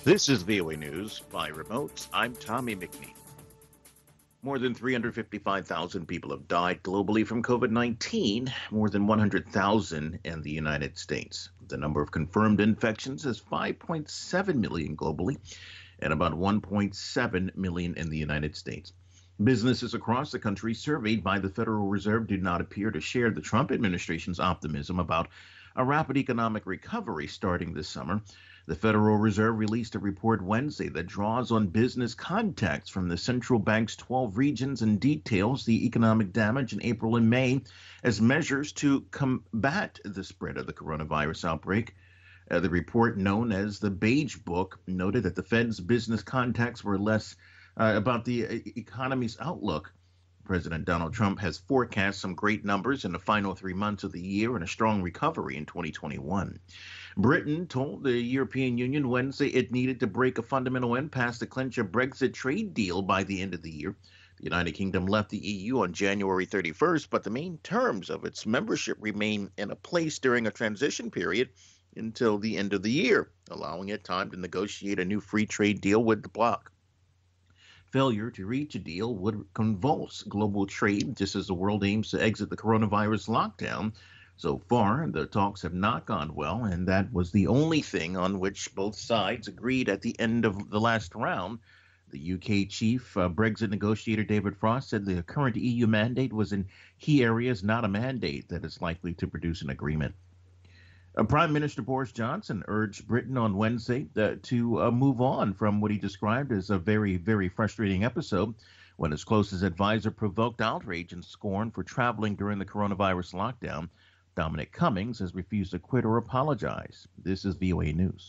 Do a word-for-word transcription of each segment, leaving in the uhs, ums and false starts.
This is V O A News by remote. I'm Tommy McNeil. More than three hundred fifty-five thousand people have died globally from COVID nineteen, more than one hundred thousand in the United States. The number of confirmed infections is five point seven million globally and about one point seven million in the United States. Businesses across the country surveyed by the Federal Reserve do not appear to share the Trump administration's optimism about a rapid economic recovery starting this summer. The Federal Reserve released a report Wednesday that draws on business contacts from the central bank's twelve regions and details the economic damage in April and May as measures to combat the spread of the coronavirus outbreak. Uh, the report, known as the Beige Book, noted that the Fed's business contacts were less uh, about the uh, economy's outlook. President Donald Trump has forecast some great numbers in the final three months of the year and a strong recovery in twenty twenty-one. Britain told the European Union Wednesday it needed to break a fundamental impasse to clinch a Brexit trade deal by the end of the year. The United Kingdom left the E U on January thirty-first, but the main terms of its membership remain in place during a transition period until the end of the year, allowing it time to negotiate a new free trade deal with the bloc. Failure to reach a deal would convulse global trade just as the world aims to exit the coronavirus lockdown. So far, the talks have not gone well, and that was the only thing on which both sides agreed at the end of the last round. The U K chief uh, Brexit negotiator David Frost said the current E U mandate was in key areas not a mandate that is likely to produce an agreement. Uh, Prime Minister Boris Johnson urged Britain on Wednesday uh, to uh, move on from what he described as a very, very frustrating episode when his closest advisor provoked outrage and scorn for traveling during the coronavirus lockdown. Dominic Cummings has refused to quit or apologize. This is V O A News.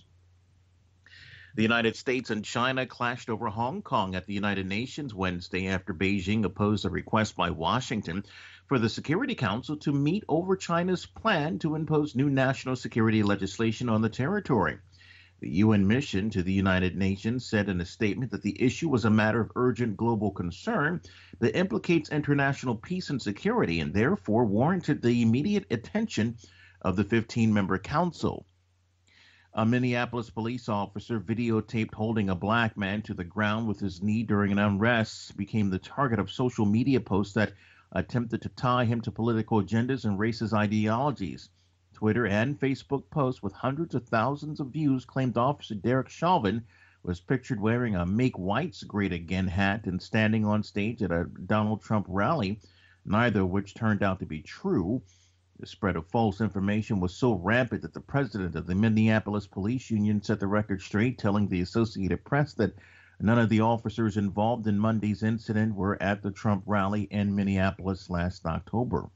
The United States and China clashed over Hong Kong at the United Nations Wednesday after Beijing opposed a request by Washington for the Security Council to meet over China's plan to impose new national security legislation on the territory. The U N mission to the United Nations said in a statement that the issue was a matter of urgent global concern that implicates international peace and security and therefore warranted the immediate attention of the fifteen-member council. A Minneapolis police officer videotaped holding a black man to the ground with his knee during an unrest became the target of social media posts that attempted to tie him to political agendas and racist ideologies. Twitter and Facebook posts with hundreds of thousands of views claimed Officer Derek Chauvin was pictured wearing a Make Whites Great Again hat and standing on stage at a Donald Trump rally, neither of which turned out to be true. The spread of false information was so rampant that the president of the Minneapolis Police Union set the record straight, telling the Associated Press that none of the officers involved in Monday's incident were at the Trump rally in Minneapolis last October.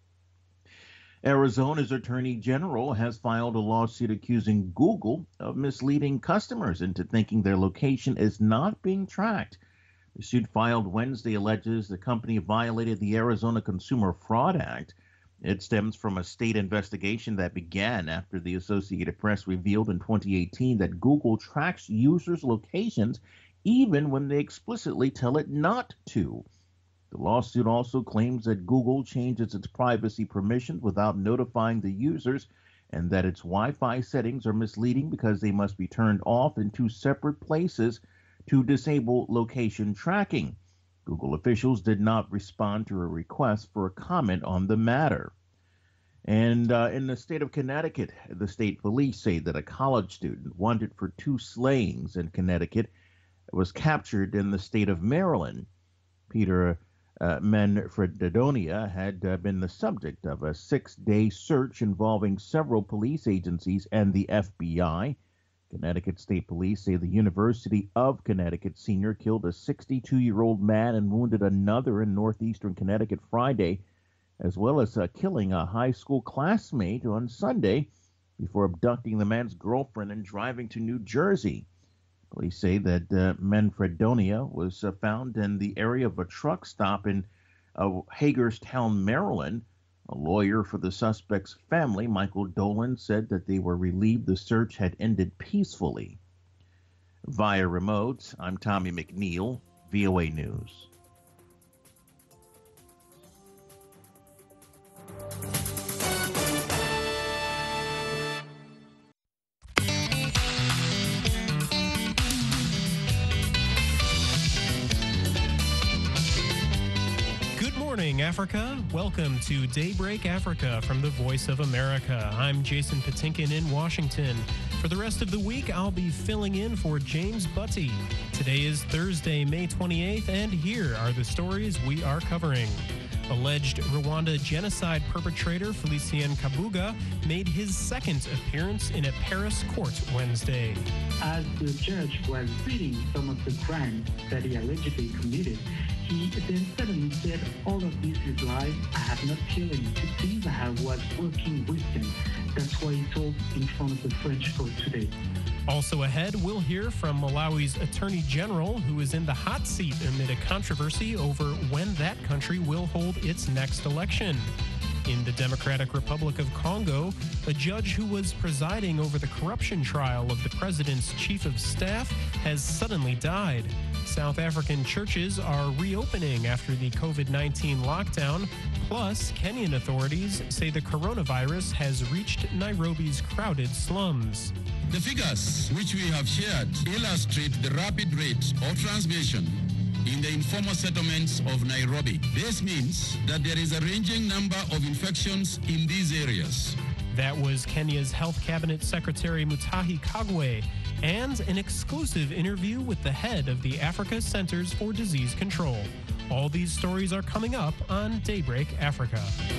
Arizona's Attorney General has filed a lawsuit accusing Google of misleading customers into thinking their location is not being tracked. The suit filed Wednesday alleges the company violated the Arizona Consumer Fraud Act. It stems from a state investigation that began after the Associated Press revealed in twenty eighteen that Google tracks users' locations even when they explicitly tell it not to. The lawsuit also claims that Google changes its privacy permissions without notifying the users and that its Wi-Fi settings are misleading because they must be turned off in two separate places to disable location tracking. Google officials did not respond to a request for a comment on the matter. And uh, in the state of Connecticut, the state police say that a college student wanted for two slayings in Connecticut was captured in the state of Maryland. Peter Uh, Manfredonia had uh, been the subject of a six-day search involving several police agencies and the F B I. Connecticut State Police say the University of Connecticut senior killed a sixty-two-year-old man and wounded another in northeastern Connecticut Friday, as well as uh, killing a high school classmate on Sunday before abducting the man's girlfriend and driving to New Jersey. Police say that uh, Manfredonia was uh, found in the area of a truck stop in uh, Hagerstown, Maryland. A lawyer for the suspect's family, Michael Dolan, said that they were relieved the search had ended peacefully. Via remote, I'm Tommy McNeil, V O A News. Africa. Welcome to Daybreak Africa from the Voice of America. I'm Jason Patinkin in Washington. For the rest of the week, I'll be filling in for James Butty. Today is Thursday, May twenty-eighth, and here are the stories we are covering. Alleged Rwanda genocide perpetrator Felicien Kabuga made his second appearance in a Paris court Wednesday. As the judge was reading some of the crimes that he allegedly committed, he then suddenly said, all of this is lies. I have not killed any Tutsis. I was working with them. That's why he told in front of the French court today. Also ahead, we'll hear from Malawi's Attorney General, who is in the hot seat amid a controversy over when that country will hold its next election. In the Democratic Republic of Congo, a judge who was presiding over the corruption trial of the president's chief of staff has suddenly died. South African churches are reopening after the COVID nineteen lockdown. Plus, Kenyan authorities say the coronavirus has reached Nairobi's crowded slums. The figures which we have shared illustrate the rapid rate of transmission in the informal settlements of Nairobi. This means that there is a ranging number of infections in these areas. That was Kenya's Health Cabinet Secretary Mutahi Kagwe, and an exclusive interview with the head of the Africa Centers for Disease Control. All these stories are coming up on Daybreak Africa.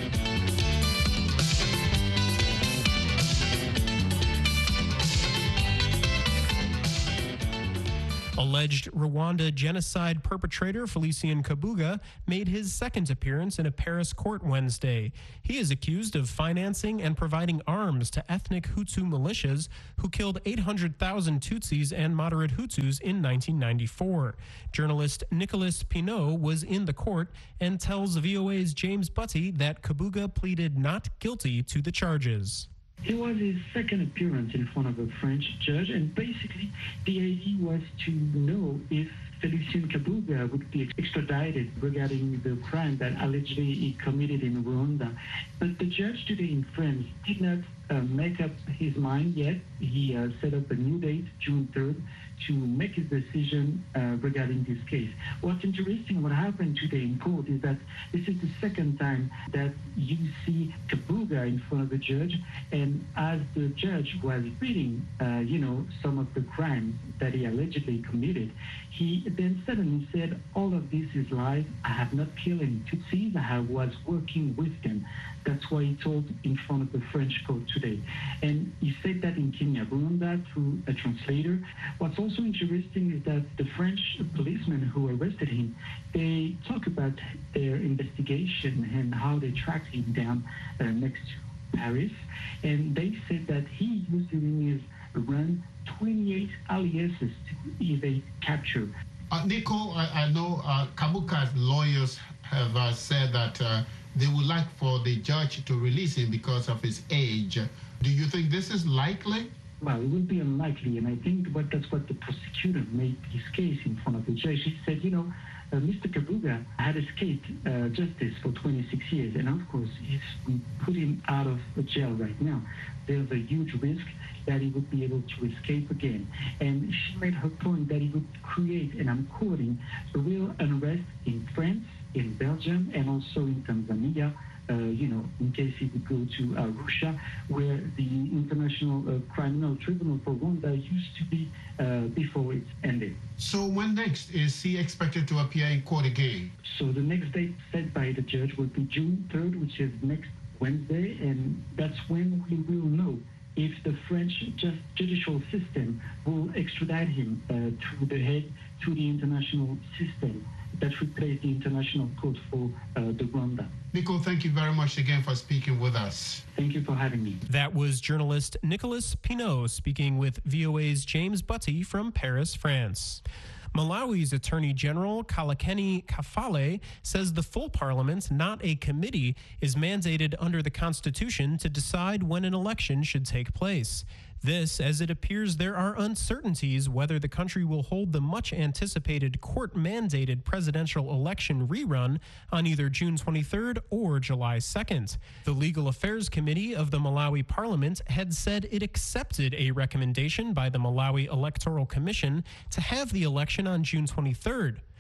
Alleged Rwanda genocide perpetrator Felicien Kabuga made his second appearance in a Paris court Wednesday. He is accused of financing and providing arms to ethnic Hutu militias who killed eight hundred thousand Tutsis and moderate Hutus in nineteen ninety-four. Journalist Nicolas Pineau was in the court and tells V O A's James Butty that Kabuga pleaded not guilty to the charges. It was his second appearance in front of a French judge, and basically the idea was to know if Felicien Kabuga would be extradited regarding the crime that allegedly he committed in Rwanda. But the judge today in France did not uh, make up his mind yet. He uh, set up a new date, June third, to make his decision uh, regarding this case. What's interesting, what happened today in court is that this is the second time that you see Kabuga in front of the judge, and as the judge was reading, uh, you know, some of the crimes that he allegedly committed, he then suddenly said, all of this is lies. I have not killed any Tutsis. I was working with them. That's why he told in front of the French court today. And he said that in Kenya, Rwanda, through a translator. What's also interesting is that the French policemen who arrested him, they talk about their investigation and how they tracked him down uh, next to Paris. And they said that he was doing his run twenty-eight aliases to evade capture. Uh, Nico, I, I know uh, Kabuga's lawyers have uh, said that uh, they would like for the judge to release him because of his age. Do you think this is likely? Well, it would be unlikely, and I think what, that's what the prosecutor made his case in front of the judge. He said, you know, uh, Mister Kabuga had escaped uh, justice for twenty-six years, and of course, if we put him out of jail right now, there's a huge risk that he would be able to escape again. And she made her point that he would create, and I'm quoting, a real unrest in France, in Belgium, and also in Tanzania, uh, you know, in case he would go to uh, Russia, where the International uh, Criminal Tribunal for Rwanda used to be uh, before it ended. So when next is he expected to appear in court again? So the next date set by the judge will be June third, which is next Wednesday, and that's when we will know if the French just judicial system will extradite him uh, to the head to the international system that replaced the International Court for uh, the Rwanda. Nico, thank you very much again for speaking with us. Thank you for having me. That was journalist Nicolas Pineau speaking with V O A's James Butty from Paris, France. Malawi's Attorney General Kalekeni Kafale says the full parliament, not a committee, is mandated under the Constitution to decide when an election should take place. This, as it appears there are uncertainties whether the country will hold the much-anticipated court-mandated presidential election rerun on either June twenty-third or July second. The Legal Affairs Committee of the Malawi Parliament had said it accepted a recommendation by the Malawi Electoral Commission to have the election on June twenty-third.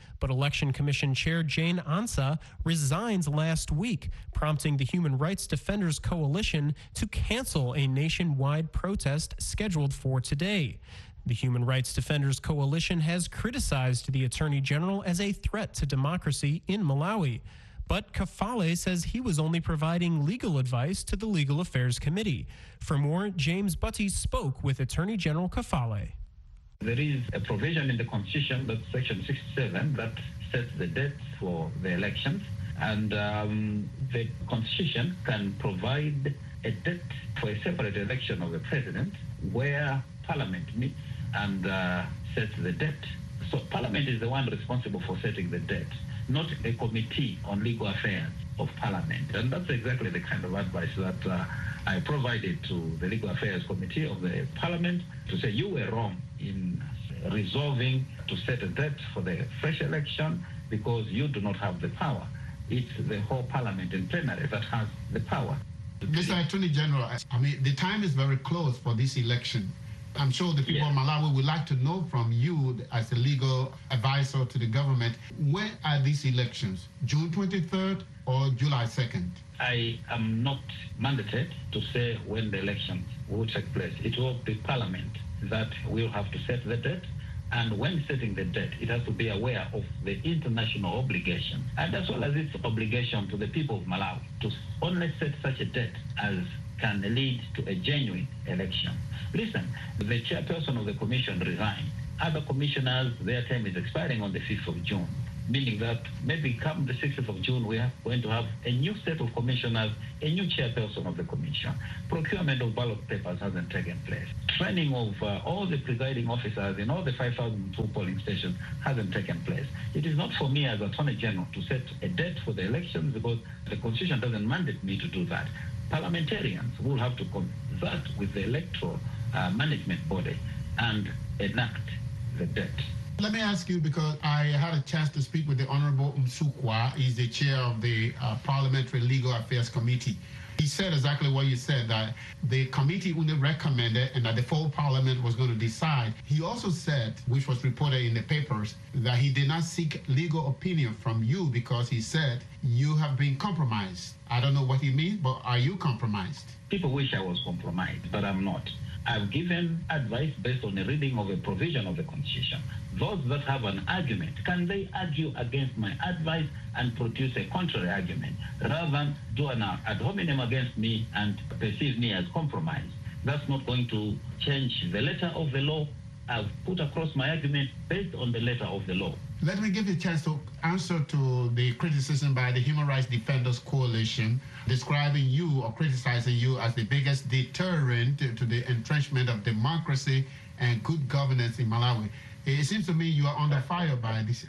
But Election Commission Chair Jane Ansah resigned last week, prompting the Human Rights Defenders Coalition to cancel a nationwide protest scheduled for today. The Human Rights Defenders Coalition has criticized the Attorney General as a threat to democracy in Malawi. But Kafale says he was only providing legal advice to the Legal Affairs Committee. For more, James Butty spoke with Attorney General Kafale. There is a provision in the Constitution, that's Section sixty-seven, that sets the dates for the elections. And um, the Constitution can provide a date for a separate election of the president where Parliament meets and uh, sets the date. So Parliament is the one responsible for setting the date, not a committee on legal affairs of Parliament. And that's exactly the kind of advice that uh, I provided to the Legal Affairs Committee of the Parliament to say you were wrong in resolving to set a date for the fresh election because you do not have the power. It's the whole Parliament in plenary that has the power. Mister Attorney General, I mean, the time is very close for this election. I'm sure the people yes. of Malawi would like to know from you as a legal advisor to the government, when are these elections? June twenty-third or July second? I am not mandated to say when the elections will take place. It will be Parliament that will have to set the date. And when setting the date, it has to be aware of the international obligation, and as well as its obligation to the people of Malawi to only set such a date as can lead to a genuine election. Listen, the chairperson of the commission resigned. Other commissioners, their term is expiring on the fifth of June, meaning that maybe come the sixth of June, we are going to have a new set of commissioners, a new chairperson of the commission. Procurement of ballot papers hasn't taken place. Training of uh, all the presiding officers in all the five thousand two polling stations hasn't taken place. It is not for me as Attorney General to set a date for the elections because the Constitution doesn't mandate me to do that. Parliamentarians will have to consult with the electoral uh, management body and enact the date. Let me ask you, because I had a chance to speak with the Honorable Msukwa. He's the chair of the uh, Parliamentary Legal Affairs Committee. He said exactly what you said, that the committee only recommended and that the full Parliament was going to decide. He also said, which was reported in the papers, that he did not seek legal opinion from you because he said you have been compromised. I don't know what he means, but are you compromised? People wish I was compromised, but I'm not. I've given advice based on a reading of a provision of the Constitution. Those that have an argument, can they argue against my advice and produce a contrary argument, rather than do an ad hominem against me and perceive me as compromised? That's not going to change the letter of the law. I've put across my argument based on the letter of the law. Let me give you a chance to answer to the criticism by the Human Rights Defenders Coalition, describing you or criticizing you as the biggest deterrent to the entrenchment of democracy and good governance in Malawi. It seems to me you are under fire by this.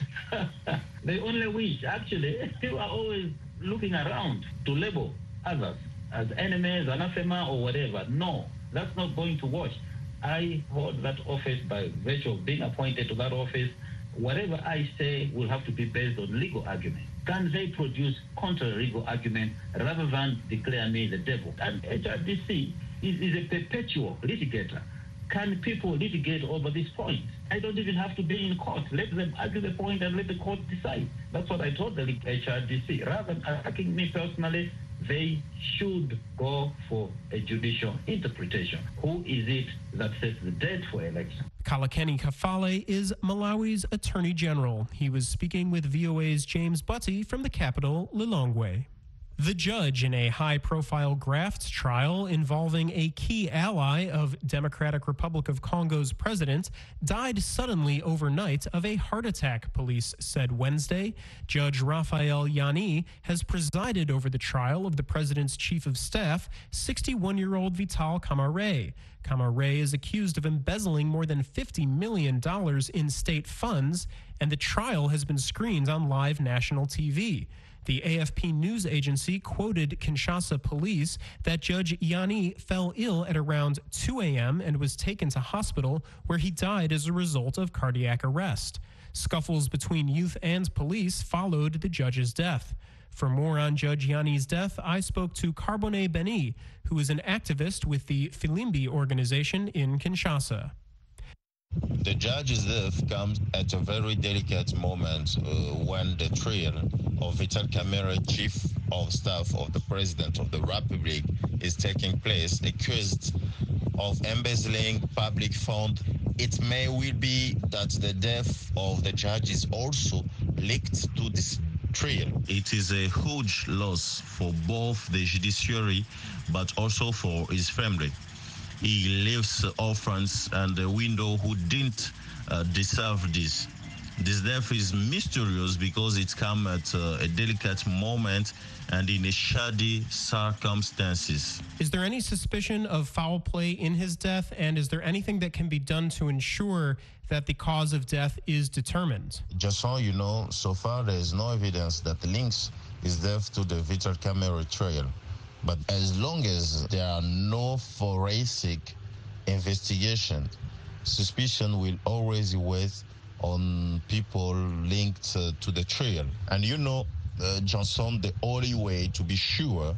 They only wish, actually. You are always looking around to label others as enemies, anathema, or whatever. No, that's not going to work. I hold that office by virtue of being appointed to that office. Whatever I say will have to be based on legal argument. Can they produce contrary legal argument rather than declare me the devil? And H R D C is, is a perpetual litigator. Can people litigate over this point? I don't even have to be in court. Let them argue the point and let the court decide. That's what I told the H R D C. Rather than attacking me personally, they should go for a judicial interpretation. Who is it that sets the date for election? Kalakeni Kafale is Malawi's Attorney General. He was speaking with V O A's James Butty from the capital, Lilongwe. The judge in a high-profile graft trial involving a key ally of Democratic Republic of Congo's president died suddenly overnight of a heart attack, police said Wednesday. Judge Raphael Yanni has presided over the trial of the president's chief of staff, sixty-one-year-old Vital Kamerhe. Kamerhe is accused of embezzling more than fifty million dollars in state funds, and the trial has been screened on live national T V. The A F P news agency quoted Kinshasa police that Judge Yanni fell ill at around two a m and was taken to hospital, where he died as a result of cardiac arrest. Scuffles between youth and police followed the judge's death. For more on Judge Yanni's death, I spoke to Carbone Beni, who is an activist with the Filimbi organization in Kinshasa. The judge's death comes at a very delicate moment uh, when the trial of Vital Kamerhe, Chief of Staff of the President of the Republic, is taking place, accused of embezzling public funds. It may well be that the death of the judge is also linked to this trial. It is a huge loss for both the judiciary but also for his family. He leaves orphans and a widow who didn't uh, deserve this. This death is mysterious because it comes at uh, a delicate moment and in a shady circumstances. Is there any suspicion of foul play in his death, and is there anything that can be done to ensure that the cause of death is determined? Just so you know, so far there is no evidence that links his death to the Vital Kamerhe trial. But as long as there are no forensic investigation, suspicion will always wait on people linked uh, to the trial. And you know, uh, Johnson, the only way to be sure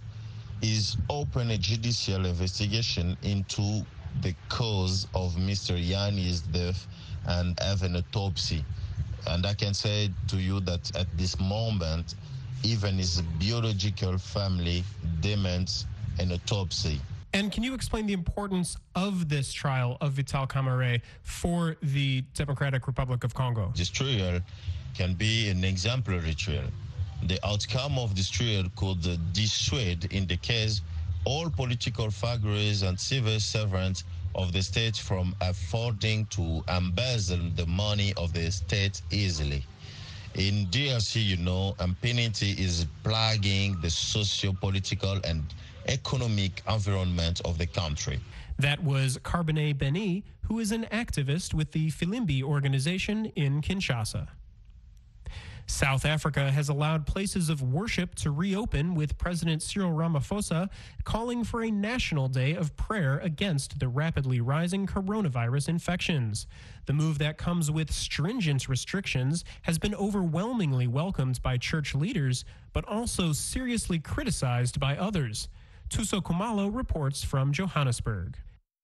is open a judicial investigation into the cause of Mister Yanni's death and have an autopsy. And I can say to you that at this moment, even his biological family demands an autopsy. And can you explain the importance of this trial of Vital Kamerhe for the Democratic Republic of Congo? This trial can be an exemplary trial. The outcome of this trial could uh, dissuade, in the case, all political figures and civil servants of the state from affording to embezzle the money of the state easily. In D R C, you know, impunity is plaguing the socio-political and economic environment of the country. That was Carbonet Beni, who is an activist with the Filimbi organization in Kinshasa. South Africa has allowed places of worship to reopen, with President Cyril Ramaphosa calling for a national day of prayer against the rapidly rising coronavirus infections. The move that comes with stringent restrictions has been overwhelmingly welcomed by church leaders, but also seriously criticized by others. Tuso Kumalo reports from Johannesburg.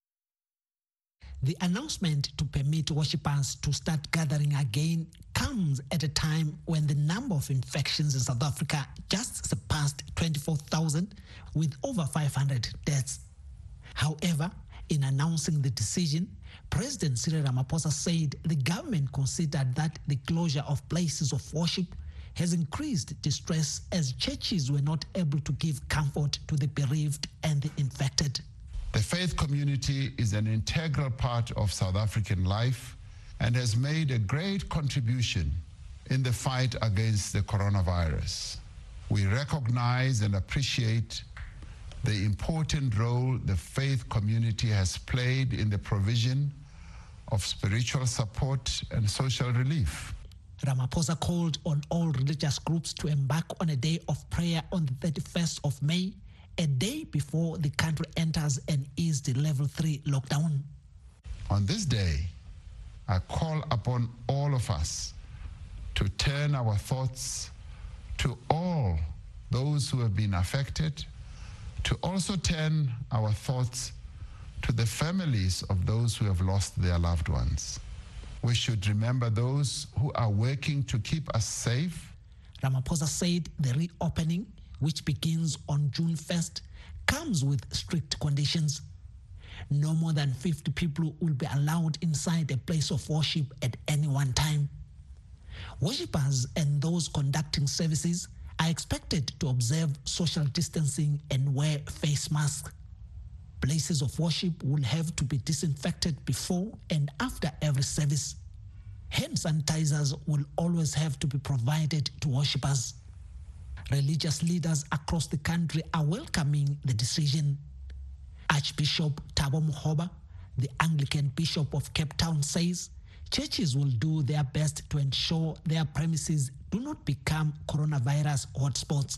The announcement to permit worshippers to start gathering again comes at a time when the number of infections in South Africa just surpassed twenty-four thousand, with over five hundred deaths. However, in announcing the decision, President Cyril Ramaphosa said the government considered that the closure of places of worship has increased distress as churches were not able to give comfort to the bereaved and the infected. The faith community is an integral part of South African life and has made a great contribution in the fight against the coronavirus. We recognize and appreciate the important role the faith community has played in the provision of spiritual support and social relief. Ramaphosa called on all religious groups to embark on a day of prayer on the thirty-first of May, a day before the country enters an eased level three lockdown. On this day, I call upon all of us to turn our thoughts to all those who have been affected, to also turn our thoughts to the families of those who have lost their loved ones. We should remember those who are working to keep us safe. Ramaphosa said the reopening, which begins on June first, comes with strict conditions. No more than fifty people will be allowed inside a place of worship at any one time. Worshippers and those conducting services are expected to observe social distancing and wear face masks. Places of worship will have to be disinfected before and after every service. Hand sanitizers will always have to be provided to worshippers. Religious leaders across the country are welcoming the decision. Archbishop Thabo Makgoba, the Anglican Bishop of Cape Town, says churches will do their best to ensure their premises do not become coronavirus hotspots.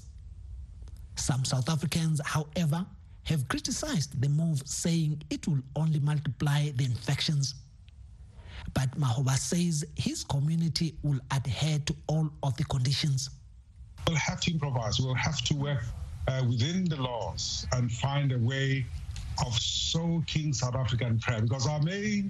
Some South Africans, however, have criticized the move, saying it will only multiply the infections. But Makgoba says his community will adhere to all of the conditions. We'll have to improvise. We'll have to work uh, within the laws and find a way of soaking South African prayer, because our main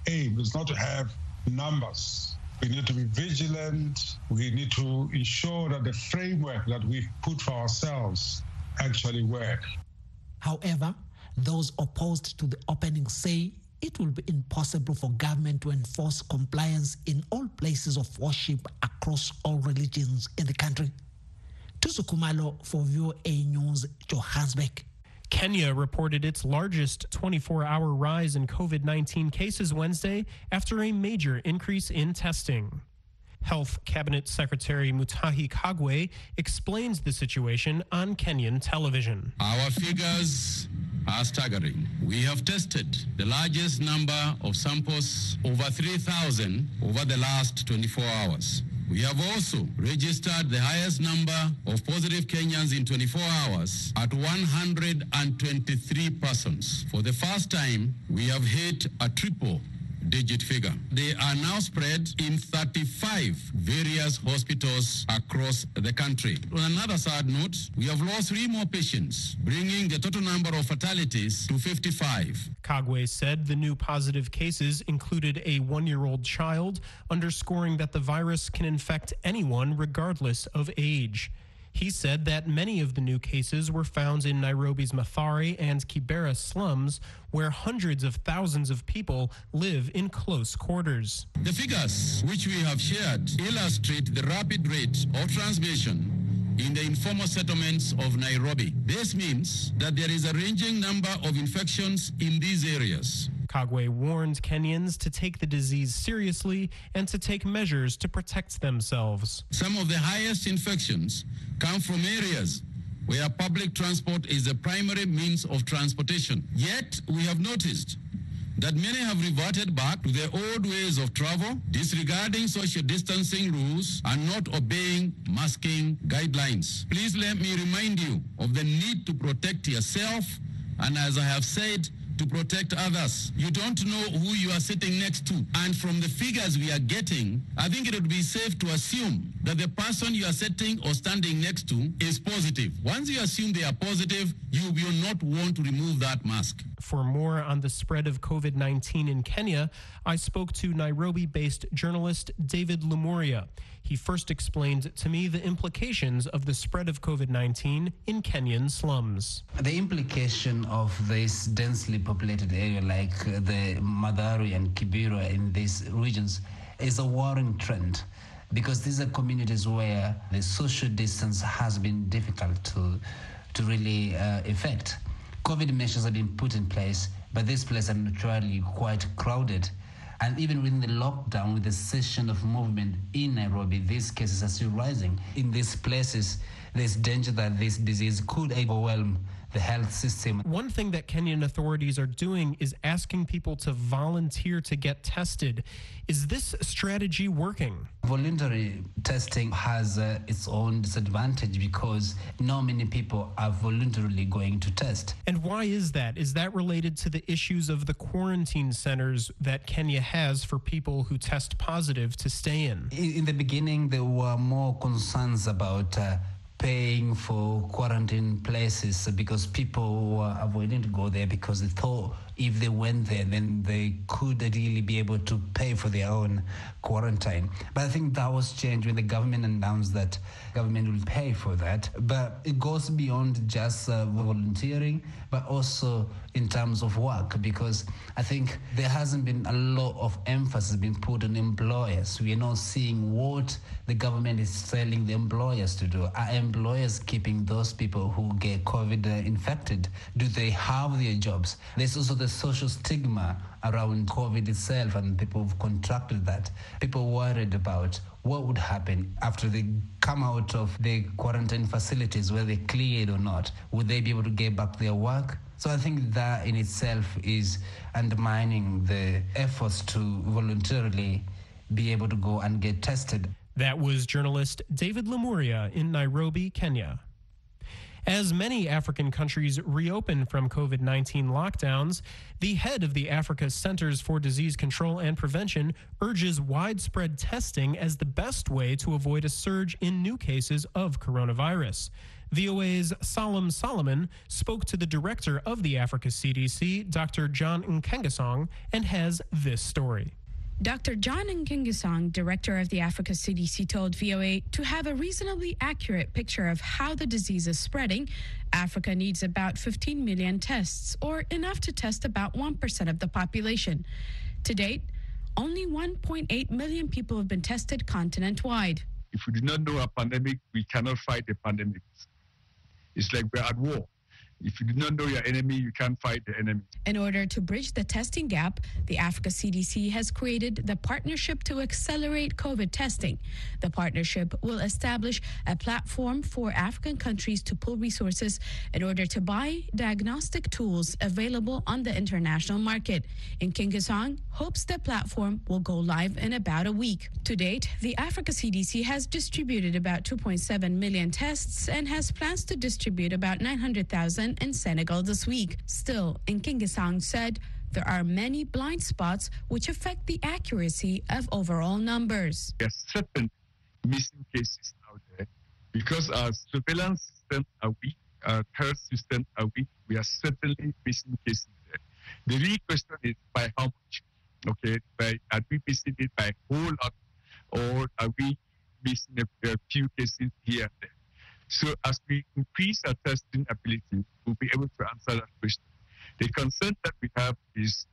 aim is not to have numbers. We need to be vigilant. We need to ensure that the framework that we've put for ourselves actually work. However, those opposed to the opening say it will be impossible for government to enforce compliance in all places of worship across all religions in the country. Tusu Kumalo for V O A News, Johannesburg. Kenya reported its largest twenty-four hour rise in COVID nineteen cases Wednesday after a major increase in testing. Health Cabinet Secretary Mutahi Kagwe explains the situation on Kenyan television. Our figures are staggering. We have tested the largest number of samples, over three thousand, over the last twenty-four hours. We have also registered the highest number of positive Kenyans in twenty-four hours at one hundred twenty-three persons. For the first time, we have hit a triple digit figure. They are now spread in thirty-five various hospitals across the country. On another sad note, we have lost three more patients, bringing the total number of fatalities to fifty-five. Kagwe said the new positive cases included a one-year-old child, underscoring that the virus can infect anyone regardless of age. He said that many of the new cases were found in Nairobi's Mathare and Kibera slums, where hundreds of thousands of people live in close quarters. The figures which we have shared illustrate the rapid rate of transmission in the informal settlements of Nairobi. This means that there is a ranging number of infections in these areas. Kagwe warned Kenyans to take the disease seriously and to take measures to protect themselves. Some of the highest infections come from areas where public transport is the primary means of transportation. Yet, we have noticed that many have reverted back to their old ways of travel, disregarding social distancing rules and not obeying masking guidelines. Please let me remind you of the need to protect yourself, and as I have said, to protect others. You don't know who you are sitting next to. And from the figures we are getting, I think it would be safe to assume that the person you are sitting or standing next to is positive. Once you assume they are positive, you will not want to remove that mask. For more on the spread of COVID nineteen in Kenya, I spoke to Nairobi-based journalist David Lemuria. He first explained to me the implications of the spread of COVID nineteen in Kenyan slums. The implication of this densely populated area like the Mathare and Kibera in these regions is a worrying trend, because these are communities where the social distance has been difficult to, to really uh, effect. COVID measures have been put in place, but these places are naturally quite crowded. And even within the lockdown, with the cessation of movement in Nairobi, these cases are still rising. In these places, there's danger that this disease could overwhelm the health system. One thing that Kenyan authorities are doing is asking people to volunteer to get tested. Is this strategy working? Voluntary testing has uh, its own disadvantage because not many people are voluntarily going to test. And why is that? Is that related to the issues of the quarantine centers that Kenya has for people who test positive to stay in? In the beginning, there were more concerns about uh, paying for quarantine places because people were avoiding to go there because they thought if they went there, then they could really be able to pay for their own quarantine. But I think that was changed when the government announced that government will pay for that. But it goes beyond just uh, volunteering, but also in terms of work, because I think there hasn't been a lot of emphasis being put on employers. We are not seeing what the government is telling the employers to do. Are employers keeping those people who get COVID uh, infected? Do they have their jobs? There's also the social stigma around COVID itself, and people who've contracted that. People worried about what would happen after they come out of the quarantine facilities, whether they cleared or not. Would they be able to get back their work? So I think that in itself is undermining the efforts to voluntarily be able to go and get tested. That was journalist David Lemuria in Nairobi, Kenya. As many African countries reopen from COVID nineteen lockdowns, the head of the Africa Centers for Disease Control and Prevention urges widespread testing as the best way to avoid a surge in new cases of coronavirus. V O A's Salam Solomon spoke to the director of the Africa C D C, Doctor John Nkengasong, and has this story. Doctor John Nkengasong, director of the Africa C D C, told V O A to have a reasonably accurate picture of how the disease is spreading, Africa needs about fifteen million tests, or enough to test about one percent of the population. To date, only one point eight million people have been tested continent-wide. If we do not know a pandemic, we cannot fight the pandemic. It's like we're at war. If you do not know your enemy, you can't fight the enemy. In order to bridge the testing gap, the Africa C D C has created the Partnership to Accelerate COVID Testing. The partnership will establish a platform for African countries to pool resources in order to buy diagnostic tools available on the international market. Nkengasong hopes the platform will go live in about a week. To date, the Africa C D C has distributed about two point seven million tests and has plans to distribute about nine hundred thousand in Senegal this week. Still, Nkengasong said there are many blind spots which affect the accuracy of overall numbers. There are certain missing cases out there because our surveillance systems are weak, our health systems are weak. We are certainly missing cases there. The real question is by how much? Okay, by are we missing it by a whole lot, or are we missing a, a few cases here and there? So as we increase our testing ability, we'll be able to answer that question. The concern that we have is,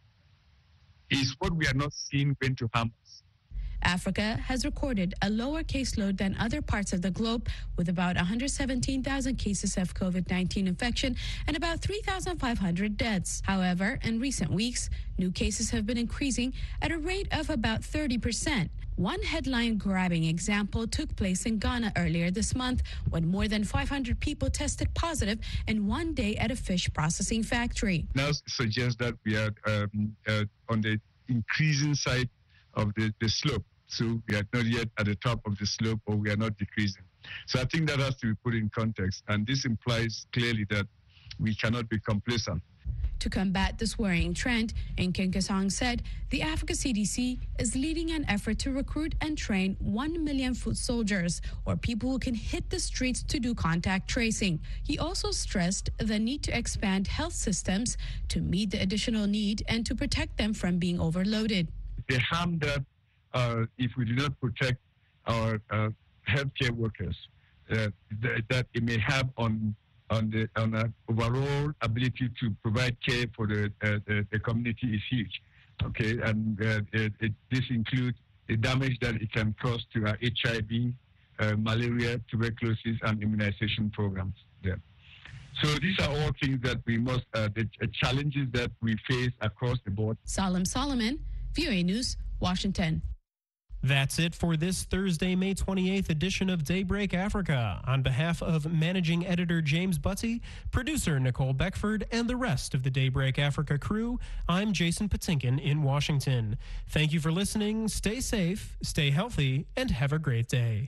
is what we are not seeing going to harm us. Africa has recorded a lower caseload than other parts of the globe, with about one hundred seventeen thousand cases of COVID nineteen infection and about three thousand five hundred deaths. However, in recent weeks, new cases have been increasing at a rate of about thirty percent. One headline-grabbing example took place in Ghana earlier this month when more than five hundred people tested positive in one day at a fish processing factory. Now suggests that we are um, uh, on the increasing side of the, the slope. So we are not yet at the top of the slope, or we are not decreasing. So I think that has to be put in context. And this implies clearly that we cannot be complacent. To combat this worrying trend, Nkengasong said the Africa C D C is leading an effort to recruit and train one million foot soldiers, or people who can hit the streets to do contact tracing. He also stressed the need to expand health systems to meet the additional need and to protect them from being overloaded. The harm that uh, if we do not protect our uh, healthcare workers, uh, th- that it may have on on the on our overall ability to provide care for the uh, the, the community is huge. Okay, and uh, it, it, this includes the damage that it can cause to our H I V, uh, malaria, tuberculosis, and immunization programs. Yeah. So these are all things that we must, uh, the uh, challenges that we face across the board. Salam Solomon, V O A News, Washington. That's it for this Thursday, May twenty-eighth edition of Daybreak Africa. On behalf of managing editor James Butty, producer Nicole Beckford, and the rest of the Daybreak Africa crew, I'm Jason Patinkin in Washington. Thank you for listening. Stay safe, stay healthy, and have a great day.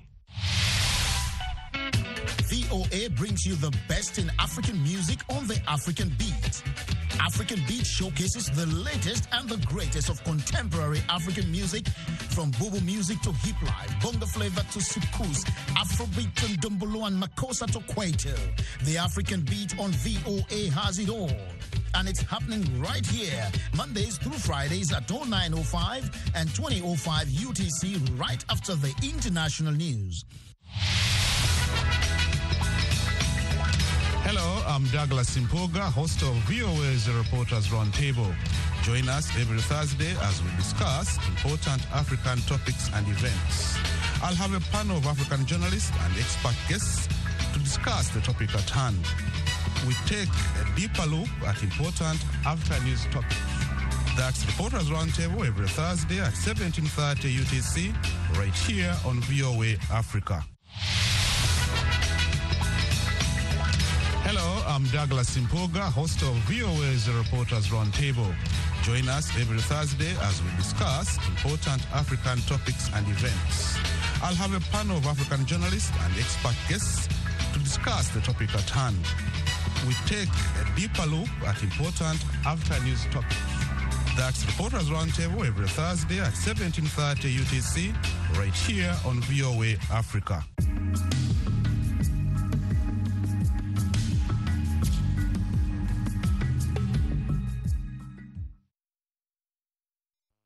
V O A brings you the best in African music on the African Beat. African Beat showcases the latest and the greatest of contemporary African music, from Bobo music to hip life, bonga flavor to soukous, Afrobeat and Dumbolo and Makossa to Kwaito. The African Beat on V O A has it all. And it's happening right here, Mondays through Fridays at oh nine oh five and twenty oh five U T C, right after the international news. Hello, I'm Douglas Impoga, host of V O A's Reporters Roundtable. Join us every Thursday as we discuss important African topics and events. I'll have a panel of African journalists and expert guests to discuss the topic at hand. We take a deeper look at important after-news topics. That's Reporters Roundtable every Thursday at seventeen thirty U T C, right here on V O A Africa. Hello, I'm Douglas Impoga, host of V O A's Reporters Roundtable. Join us every Thursday as we discuss important African topics and events. I'll have a panel of African journalists and expert guests to discuss the topic at hand. We take a deeper look at important after-news topics. That's Reporters Roundtable every Thursday at seventeen thirty U T C, right here on V O A Africa.